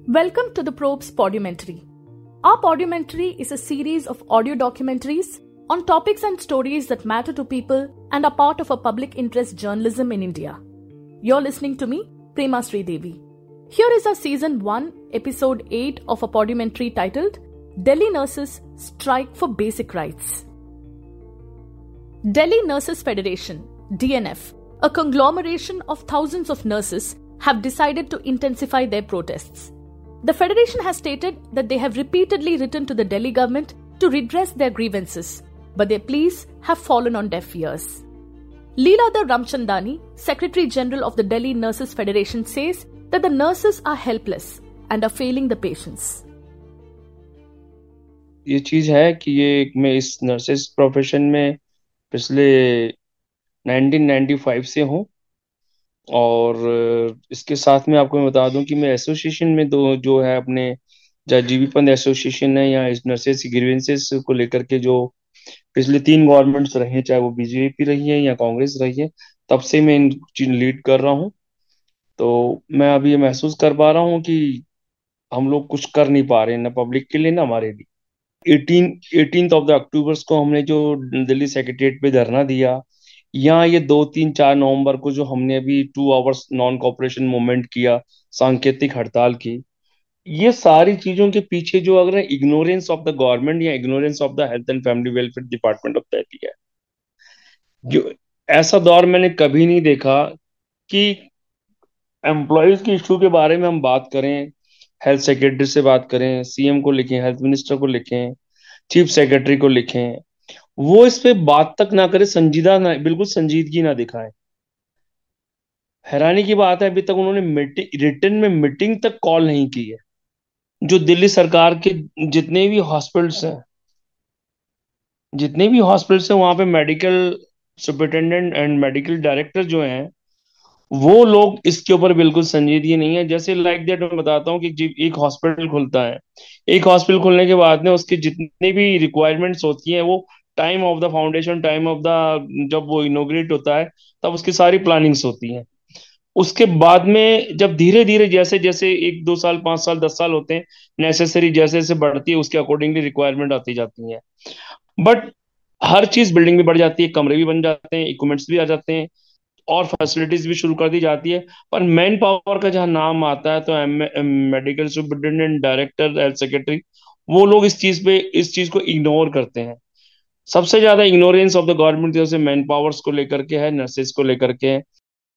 Welcome to the Probes Podumentary. Our Podumentary is a series of audio documentaries on topics and stories that matter to people and are part of a public interest journalism in India. You're listening to me, Prema Sridevi. Here is our Season 1, Episode 8 of a Podumentary titled Delhi Nurses Strike for Basic Rights. Delhi Nurses Federation, DNF, a conglomeration of thousands of nurses, have decided to intensify their protests. The federation has stated that they have repeatedly written to the Delhi government to redress their grievances, but their pleas have fallen on deaf ears. Leeladhar Ramchandani, Secretary General of the Delhi Nurses Federation, says that the nurses are helpless and are failing the patients. ये चीज है कि ये मैं इस nurses profession में पिछले 1995 से हूँ और इसके साथ में आपको मैं बता दूं कि मैं एसोसिएशन में जो है अपने जहाँ जीबी पंत एसोसिएशन है या इस नर्सेस ग्रीवेंसेस को लेकर के जो पिछले 3 गवर्नमेंट्स रही हैं, चाहे वो बीजेपी रही है या कांग्रेस रही है, तब से मैं इन चीज लीड कर रहा हूँ। तो मैं अभी ये महसूस कर पा रहा हूँ कि हम लोग कुछ कर नहीं पा रहे हैं, ना पब्लिक के लिए ना हमारे लिए। 18th ऑफ द अक्टूबर को हमने जो दिल्ली सेक्रेटेरिएट पे धरना दिया, या ये 2, 3, 4 नवंबर को जो हमने अभी 2 आवर्स नॉन कॉपरेशन मूवमेंट किया, सांकेतिक हड़ताल की, ये सारी चीजों के पीछे जो अगर इग्नोरेंस ऑफ द गवर्नमेंट या ignorance of the health and family welfare department of Delhi है। जो ऐसा दौर मैंने कभी नहीं देखा कि एम्प्लॉयज के इशू के बारे में हम बात करें, हेल्थ सेक्रेटरी से बात करें, सीएम को लिखें, हेल्थ मिनिस्टर को लिखें, चीफ सेक्रेटरी को लिखें, वो इस पे बात तक ना करे, संजीदा ना, बिल्कुल संजीदगी ना दिखाएं। हैरानी की बात है, अभी तक उन्होंने रिटर्न में मीटिंग तक कॉल नहीं की है। जो दिल्ली सरकार के जितने भी हॉस्पिटल्स हैं वहां पे medical superintendent and medical director जो हैं, वो लोग इसके ऊपर बिल्कुल संजीदगी नहीं है। जैसे लाइक दैट मैं बताता हूँ कि एक हॉस्पिटल खुलता है, एक हॉस्पिटल खुलने के बाद में उसकी जितनी भी रिक्वायरमेंट्स होती हैं, वो time of the foundation, time of the जब वो इनोग्रेट होता है तब उसकी सारी प्लानिंग्स होती हैं। उसके बाद में जब धीरे धीरे जैसे जैसे 1, 2 साल, 5 साल, 10 साल होते हैं, नेसेसरी जैसे जैसे बढ़ती है, उसके अकॉर्डिंगली रिक्वायरमेंट आती जाती है। बट हर चीज, बिल्डिंग भी बढ़ जाती है, कमरे भी बन जाते हैं, इक्विपमेंट्स भी आ जाते हैं और फैसिलिटीज भी शुरू कर दी जाती है, पर मैन पावर का जहां नाम आता है तो medical superintendent, director, health secretary, वो लोग इस चीज को इग्नोर करते हैं। सबसे ज्यादा इग्नोरेंस ऑफ द गवर्नमेंट की तरफ से मैन पावर्स को लेकर के है, नर्सेस को लेकर के है।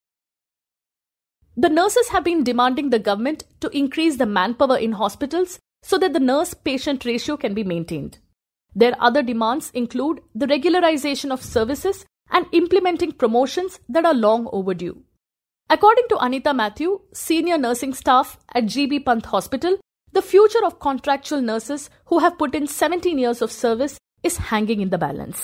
The nurses have been demanding the government to increase the manpower in hospitals so that the nurse-patient ratio can be maintained. Their other demands include the regularization of services and implementing promotions that are long overdue. According to Anita Matthew, senior nursing staff at GB Pant Hospital, the future of contractual nurses who have put in 17 years of service is hanging in the balance.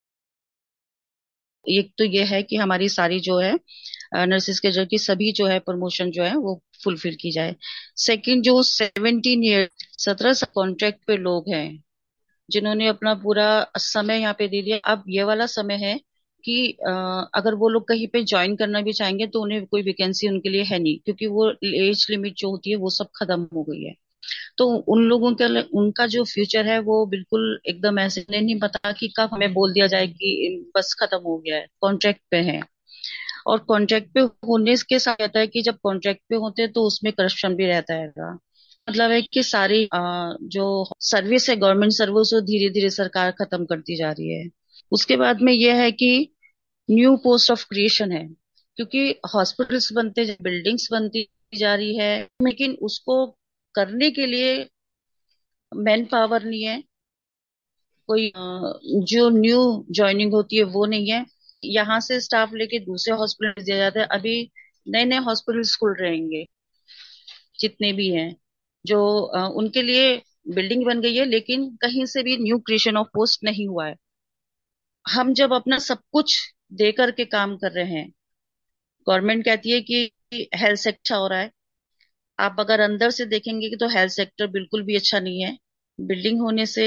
एक तो ये है कि हमारी सारी जो है nurses के जो की सभी जो है प्रमोशन जो है वो फुलफिल की जाए। सेकंड, जो 17 ईयर 17 कॉन्ट्रैक्ट पे लोग हैं जिन्होंने अपना पूरा समय यहाँ पे दे दिया, अब ये वाला समय है कि अगर वो लोग कहीं पे ज्वाइन करना भी चाहेंगे तो उन्हें कोई वैकेंसी उनके लिए है नहीं, क्योंकि वो एज लिमिट जो होती है वो सब खत्म हो गई है। तो उन लोगों के उनका जो फ्यूचर है वो बिल्कुल एकदम ऐसे नहीं पता कि कब हमें बोल दिया जाए कि बस खत्म हो गया है, कॉन्ट्रैक्ट पे है। और कॉन्ट्रैक्ट पे होने के साथ रहता है कि जब कॉन्ट्रैक्ट पे होते हैं तो उसमें करप्शन भी रहता है। मतलब है कि सारी जो सर्विस है, गवर्नमेंट सर्विस, वो धीरे धीरे सरकार खत्म करती जा रही है। उसके बाद में यह है कि न्यू पोस्ट ऑफ क्रिएशन है, क्योंकि हॉस्पिटल्स बनते, बिल्डिंग्स बनती जा रही है, लेकिन उसको करने के लिए मैन पावर नहीं है, कोई जो न्यू ज्वाइनिंग होती है वो नहीं है। यहाँ से स्टाफ लेके दूसरे हॉस्पिटल दिया जाता है। अभी नए नए हॉस्पिटल्स खुल रहेंगे जितने भी हैं, जो उनके लिए बिल्डिंग बन गई है, लेकिन कहीं से भी न्यू क्रिएशन ऑफ पोस्ट नहीं हुआ है। हम जब अपना सब कुछ दे करके काम कर रहे हैं, गवर्नमेंट कहती है कि हेल्थ सेक्टर हो रहा है, आप अगर अंदर से देखेंगे कि तो हेल्थ सेक्टर बिल्कुल भी अच्छा नहीं है। बिल्डिंग होने से,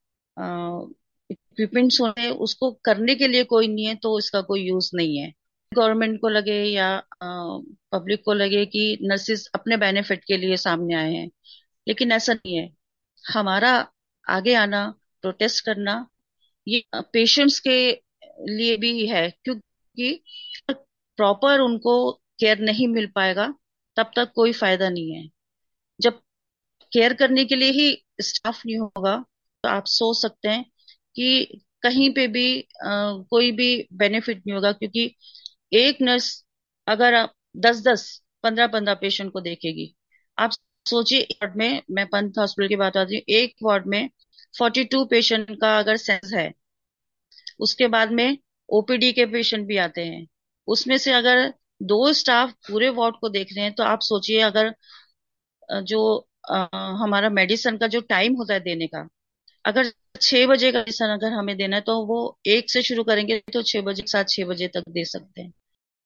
इक्विपमेंट्स होने, उसको करने के लिए कोई नहीं है तो इसका कोई यूज नहीं है। गवर्नमेंट को लगे या पब्लिक को लगे कि नर्सिस अपने बेनिफिट के लिए सामने आए हैं, लेकिन ऐसा नहीं है। हमारा आगे आना, प्रोटेस्ट करना, ये पेशेंट्स के लिए भी है, क्योंकि प्रॉपर उनको केयर नहीं मिल पाएगा तब तक कोई फायदा नहीं है। जब केयर करने के लिए ही स्टाफ नहीं होगा तो आप सोच सकते हैं कि कहीं पे भी कोई भी बेनिफिट नहीं होगा, क्योंकि एक नर्स अगर 10-10, 15-15 पेशेंट को देखेगी, आप सोचिए एक वार्ड में, मैं पंत हॉस्पिटल की बात आती हूँ, एक वार्ड में 42 पेशेंट का अगर सेंस है, उसके बाद में ओपीडी के पेशेंट भी आते हैं, उसमें से अगर 2 स्टाफ पूरे वार्ड को देख रहे हैं, तो आप सोचिए अगर जो हमारा मेडिसिन का जो टाइम होता है देने का, अगर 6 बजे का मेडिसिन अगर हमें देना है तो वो 1 से शुरू करेंगे तो 6 बजे के साथ 6 बजे तक दे सकते हैं।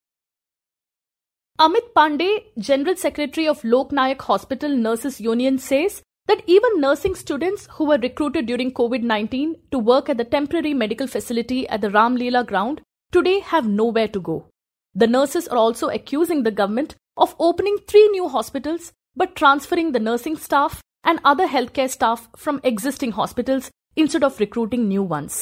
Amit Pandey, General Secretary of Lok Nayak Hospital Nurses Union, says that even nursing students who were recruited during COVID-19 to work at the temporary medical facility at the Ram Leela ground today have nowhere to go. The nurses are also accusing the government of opening 3 new hospitals but transferring the nursing staff and other healthcare staff from existing hospitals instead of recruiting new ones.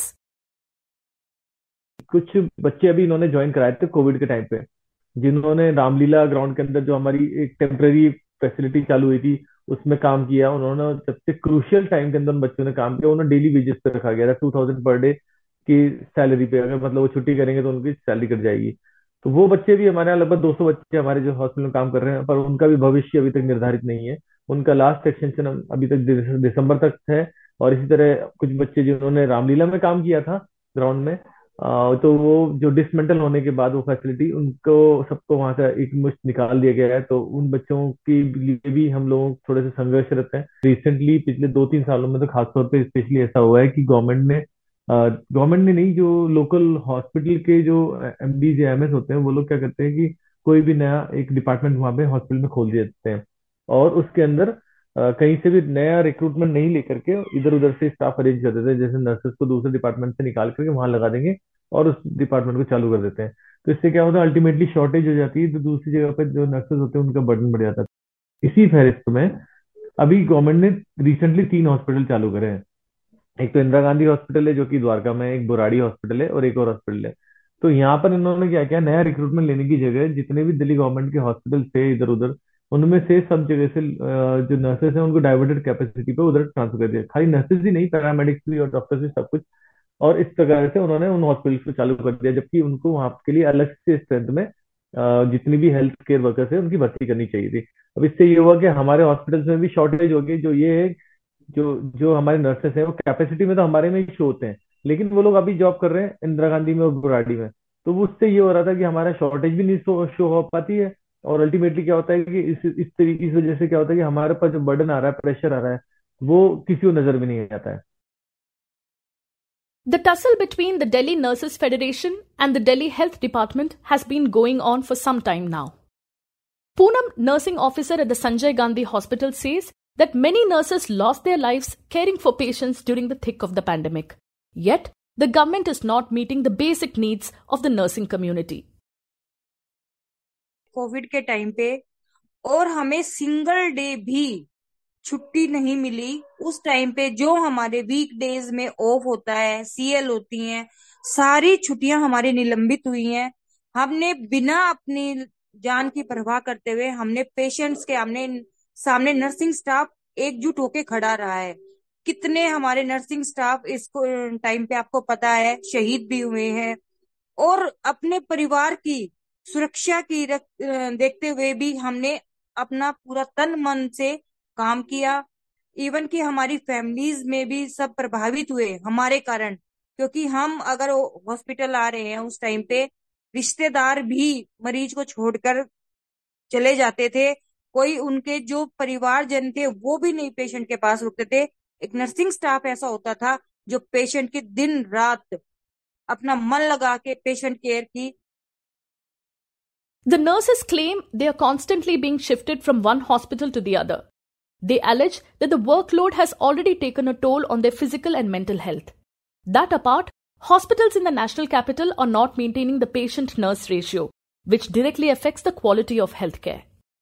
कुछ बच्चे अभी इन्होंने join कराए थे Covid के time पे, जिन्होंने Ramlila ground के अंदर जो हमारी एक टेम्पररी फैसिलिटी चालू हुई थी उसमें काम किया। उन्होंने सबसे क्रूशियल टाइम के अंदर उन बच्चों ने काम किया। उन्हें डेली वेजेस पे रखा गया था, 2000 पर डे की सैलरी पे। अगर मतलब वो छुट्टी करेंगे तो उनकी सैलरी कट जाएगी। तो वो बच्चे भी हमारे यहाँ लगभग 200 बच्चे हमारे जो हॉस्पिटल में काम कर रहे हैं, पर उनका भी भविष्य अभी तक निर्धारित नहीं है। उनका लास्ट एक्सटेंशन अभी तक दिसंबर तक है। और इसी तरह कुछ बच्चे जिन्होंने रामलीला में काम किया था ग्राउंड में, तो वो जो डिसमेंटल होने के बाद वो फैसिलिटी उनको सबको वहां से एक मुश्त निकाल दिया गया है। तो उन बच्चों के लिए भी हम लोग थोड़े से संघर्षरत हैं। रिसेंटली पिछले 2-3 सालों में तो खासतौर पे स्पेशली ऐसा हुआ है कि गवर्नमेंट ने नहीं, जो लोकल हॉस्पिटल के जो एमडीज या एमएस होते हैं वो लोग क्या करते हैं कि कोई भी नया एक डिपार्टमेंट वहां पे हॉस्पिटल में खोल देते हैं और उसके अंदर कहीं से भी नया रिक्रूटमेंट नहीं लेकर के इधर उधर से स्टाफ अरेंज कर देते हैं। जैसे नर्सेस को दूसरे डिपार्टमेंट से निकाल करके वहां लगा देंगे और उस डिपार्टमेंट को चालू कर देते हैं। तो इससे क्या होता है, अल्टीमेटली शॉर्टेज हो जाती है, तो दूसरी जगह पर जो नर्सेस होते हैं उनका बर्डन बढ़ जाता है। इसी फहरिस्त में अभी गवर्नमेंट ने रिसेंटली 3 हॉस्पिटल चालू करे हैं। एक तो इंदिरा गांधी हॉस्पिटल है जो कि द्वारका में, एक बुराड़ी हॉस्पिटल है और एक और हॉस्पिटल है। तो यहाँ पर इन्होंने क्या किया, नया रिक्रूटमेंट लेने की जगह जितने भी दिल्ली गवर्नमेंट के हॉस्पिटल थे इधर उधर, उनमें से सब जगह से जो नर्सेस हैं उनको डाइवर्टेड कैपेसिटी पे उधर ट्रांसफर कर दिया। खाली नर्सेस ही नहीं, पैरामेडिक्स भी और डॉक्टर्स भी, सब कुछ। और इस प्रकार से उन्होंने उन हॉस्पिटल्स को चालू कर दिया, जबकि उनको वहां के लिए अलग से स्ट्रेंथ में जितनी भी हेल्थ केयर वर्कर्स है उनकी भर्ती करनी चाहिए थी। अब इससे ये हुआ कि हमारे हॉस्पिटल्स में भी शॉर्टेज हो गई। जो ये है, जो जो हमारे नर्सेस हैं वो कैपेसिटी में तो हमारे में ही शो होते हैं, लेकिन वो लोग अभी जॉब कर रहे हैं इंदिरा गांधी में और बुराड़ी में। तो वो उससे ये हो रहा था कि हमारा शॉर्टेज भी नहीं शो हो पाती है। और अल्टीमेटली क्या होता है कि इस वजह से क्या होता है कि हमारे पास जो बर्डन आ रहा है, प्रेशर आ रहा है, वो किसी को नजर भी नहीं आता है। The tussle between the Delhi Nurses Federation and the Delhi Health Department has been going on for some time now. Poonam, nursing officer at the Sanjay Gandhi Hospital, says that many nurses lost their lives caring for patients during the thick of the pandemic. Yet, the government is not meeting the basic needs of the nursing community. COVID के time पे और हमें single day भी छुट्टी नहीं मिली। उस time पे जो हमारे वीक डेज में ऑफ होता है, सीएल होती हैं, सारी छुट्टियां हमारी निलंबित हुई हैं। हमने बिना अपनी जान की परवाह करते हुए हमने पेशेंट्स के सामने नर्सिंग स्टाफ एकजुट होके खड़ा रहा है। कितने हमारे नर्सिंग स्टाफ इस टाइम पे आपको पता है शहीद भी हुए हैं, और अपने परिवार की सुरक्षा की देखते हुए भी हमने अपना पूरा तन मन से काम किया। इवन कि हमारी फैमिलीज में भी सब प्रभावित हुए हमारे कारण, क्योंकि हम अगर हॉस्पिटल आ रहे हैं उस टाइम पे रिश्तेदार भी मरीज को छोड़कर चले जाते थे। कोई उनके जो परिवारजन थे वो भी नहीं पेशेंट के पास रुकते थे। एक नर्सिंग स्टाफ ऐसा होता था जो पेशेंट की दिन रात अपना मन लगा के पेशेंट केयर की। The nurses claim they are constantly being shifted from one hospital to the other. They allege that the workload has already taken a toll on their physical and mental health. That apart, hospitals in the national capital are not maintaining the patient-nurse ratio. which directly affects the quality of healthcare.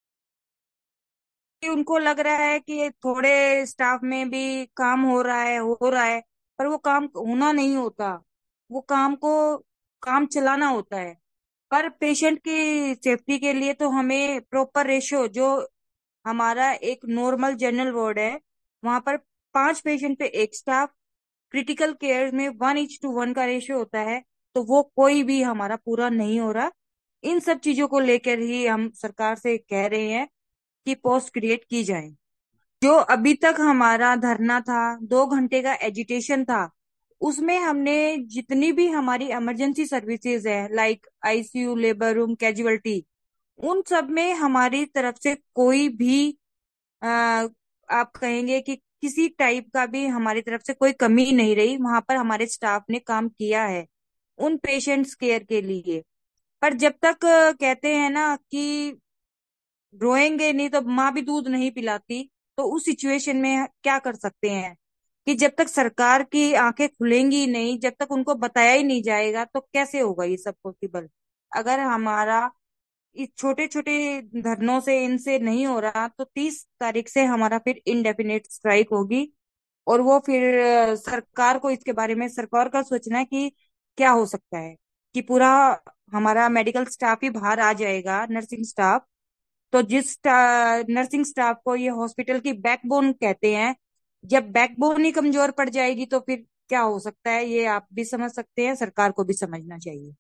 उनको लग रहा है कि थोड़े staff में भी काम हो रहा है, पर वो काम होना नहीं होता। वो काम चलाना होता है। पर पेशेंट की सेफ्टी के लिए तो हमें प्रॉपर रेशियो, जो हमारा एक नॉर्मल जनरल वार्ड है, वहां पर 5 पेशेंट पे 1 स्टाफ, क्रिटिकल केयर में 1:1 का रेशियो होता है, तो वो कोई भी हमारा पूरा नहीं हो रहा। इन सब चीजों को लेकर ही हम सरकार से कह रहे हैं कि पोस्ट क्रिएट की जाए। जो अभी तक हमारा धरना था, 2 घंटे का एजिटेशन था, उसमें हमने जितनी भी हमारी इमरजेंसी सर्विसेज है, like ICU, labour room, casualty, उन सब में हमारी तरफ से कोई भी आप कहेंगे कि किसी टाइप का भी हमारी तरफ से कोई कमी नहीं रही। वहां पर हमारे स्टाफ ने काम किया है उन पेशेंट्स केयर के लिए। पर जब तक कहते हैं ना कि रोएंगे नहीं तो माँ भी दूध नहीं पिलाती, तो उस सिचुएशन में क्या कर सकते हैं कि जब तक सरकार की आंखें खुलेंगी नहीं, जब तक उनको बताया ही नहीं जाएगा, तो कैसे होगा ये सब पॉसिबल। अगर हमारा इस छोटे छोटे धरनों से इनसे नहीं हो रहा, तो 30 तारीख से हमारा फिर इनडेफिनेट स्ट्राइक होगी। और वो फिर सरकार को इसके बारे में, सरकार का सोचना है कि क्या हो सकता है कि पूरा हमारा मेडिकल स्टाफ ही बाहर आ जाएगा, नर्सिंग स्टाफ। तो जिस नर्सिंग स्टाफ को ये हॉस्पिटल की बैकबोन कहते हैं, जब बैकबोन ही कमजोर पड़ जाएगी तो फिर क्या हो सकता है, ये आप भी समझ सकते हैं, सरकार को भी समझना चाहिए।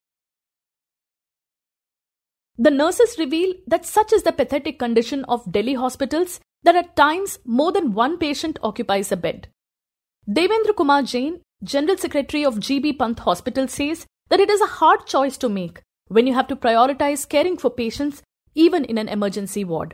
The nurses reveal that such is the pathetic condition of Delhi hospitals that at times more than one patient occupies a bed. Devendra Kumar Jain, General Secretary of GB Pant Hospital, says that it is a hard choice to make when you have to prioritize caring for patients even in an emergency ward.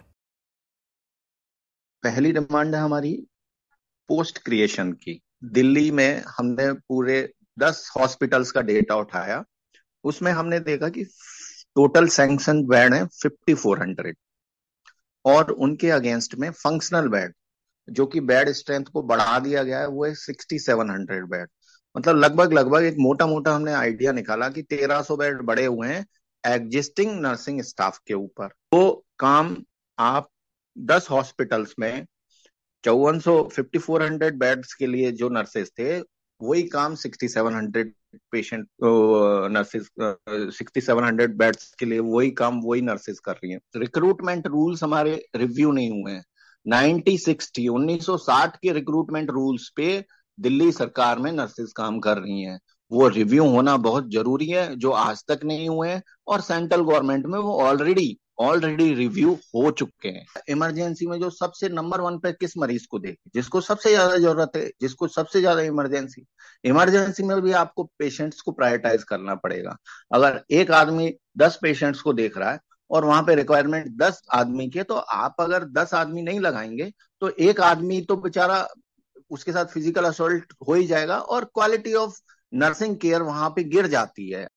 पहली demand है हमारी post creation की। दिल्ली में हमने पूरे 10 hospitals का data उठाया, उसमें हमने देखा कि टोटल सैंक्शन बेड है 5400 और उनके अगेंस्ट में फंक्शनल बेड, जो कि बेड स्ट्रेंथ को बढ़ा दिया गया है, वो है 6700 बेड। मतलब लगभग एक मोटा मोटा हमने आइडिया निकाला कि 1300 बेड बढ़े हुए हैं एग्जिस्टिंग नर्सिंग स्टाफ के ऊपर। तो काम आप 10 हॉस्पिटल्स में 5400 बेड्स के लिए जो नर्सेस थे, वही काम 6700 पेशेंट नर्सेस 6700 बेड्स के लिए वही काम वही नर्सेस कर रही हैं। रिक्रूटमेंट रूल्स हमारे रिव्यू नहीं हुए हैं। 1960 के रिक्रूटमेंट रूल्स पे दिल्ली सरकार में नर्सेस काम कर रही हैं, वो रिव्यू होना बहुत जरूरी है, जो आज तक नहीं हुए हैं। और सेंट्रल गवर्नमेंट में वो ऑलरेडी रिव्यू हो चुके हैं। इमरजेंसी में जो सबसे नंबर 1 पे किस मरीज को देखे, जिसको सबसे ज्यादा जरूरत है, जिसको सबसे ज्यादा इमरजेंसी में भी आपको पेशेंट्स को प्रायोरिटाइज करना पड़ेगा। अगर एक आदमी 10 पेशेंट्स को देख रहा है और वहां पे रिक्वायरमेंट 10 आदमी की है, तो आप अगर 10 आदमी नहीं लगाएंगे तो एक आदमी तो बेचारा उसके साथ फिजिकल असॉल्ट हो ही जाएगा और क्वालिटी ऑफ नर्सिंग केयर वहां पे गिर जाती है।